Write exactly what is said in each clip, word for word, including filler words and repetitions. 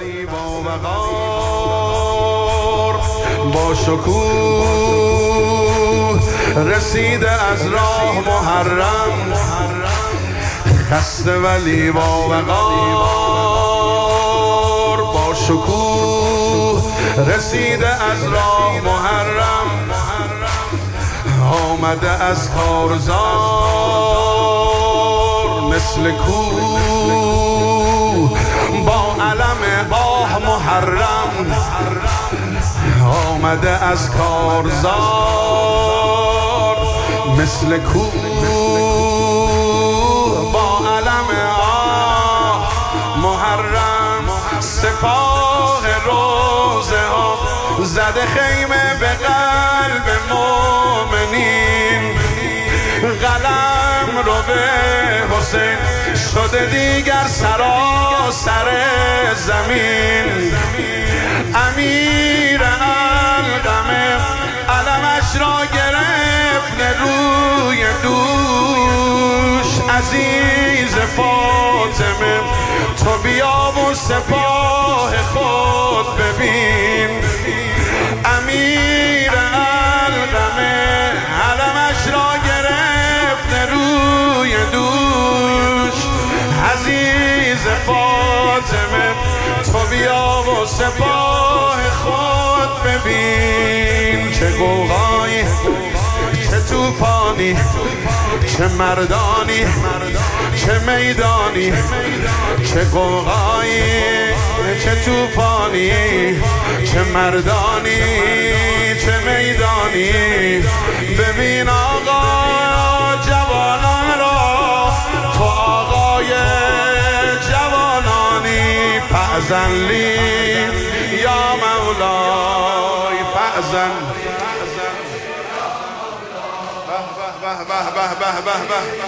ولی با وقار با شکوه رسیده از راه محرم، خسته ولی با وقار با شکوه رسیده از راه محرم، آمده از کارزار مثل کوه با علم آه محرم، آمده از کارزار مثل کوه با علم آه محرم، سپاه روزه ها زده خیمه به قلب مومنین، قلم رو به حسین شده دیگر سراسر زمین، امیر القمه علمش را گرفته روی دوش، عزیز فاطمه تو بیا و سپاه خود ببین، امیر القمه علمش را گرفته روی دوش، عزیز فاطمه تو بیا و سپاه خود ببین، چه غوغایی چه توفانی چه مردانی چه میدانی، چه غوغایی چه توفانی چه مردانی چه میدانی، ببین آقا جوانان را تو آقای جوانانی، فأذن لی یا مولای فأذن به به به به به به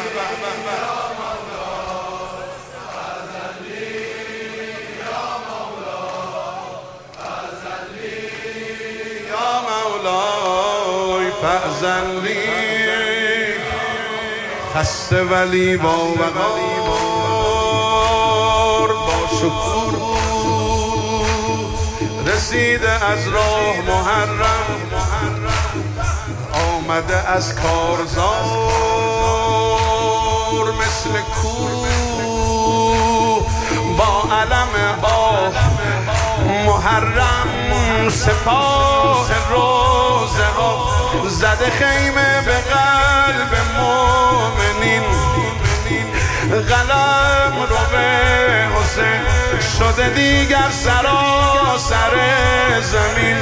یا مولای فأذن لی، خسته ولی با وقار با شکوه رسیده از راه محرم، آمده از کارزار مثل کوه با علم آه محرم، سپاه روزه ها زده خیمه به قلب مومنین، قلم رو به حسین شده دیگر سراسر زمین،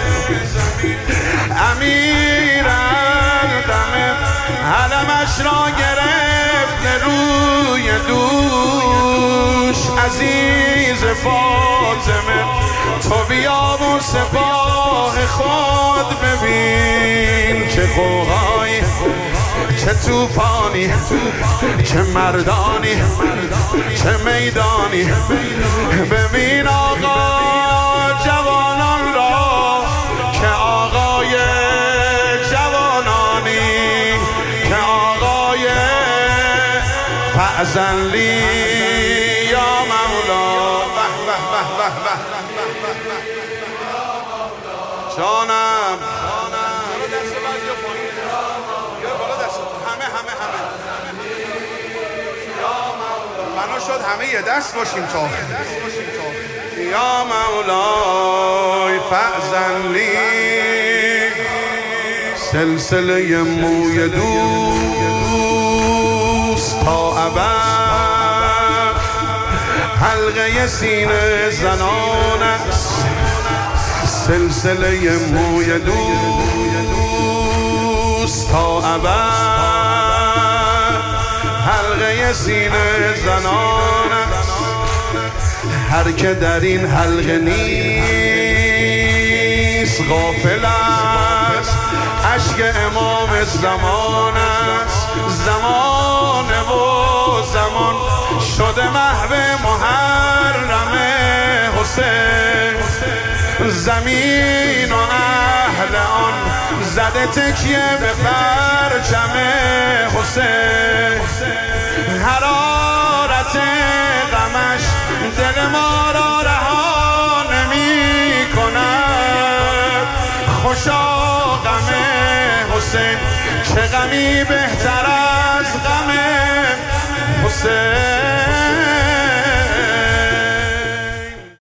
امیر القمه علمش را گرفته روی دوش، عزیز فاطمه تو بیا و سپاه خود ببین، چه غوغایی چه توفانی چه مردانی چه میدانی، ببین آقا جوانان را که آقای جوانانی، که آقای فأذن لی یا مولا، به به به به به جانم بنا شد همه یه دست باشیم تا یا مولای فأذن لی، سلسله موی دوست تا ابد حلقه سینه زنان است، سلسله موی دوست تا ابد حلقه سینه زنان است، هر که در این حلقه نیست غافل است، اشک امام زمان است، زمان و زمان شده محو محرم حسین، زمین و اهل آن زده تکیه به پرچم حسین، حرارت غمش دل ما را رهان بگشا غم حسین، چه غمی بهتر از غم حسین.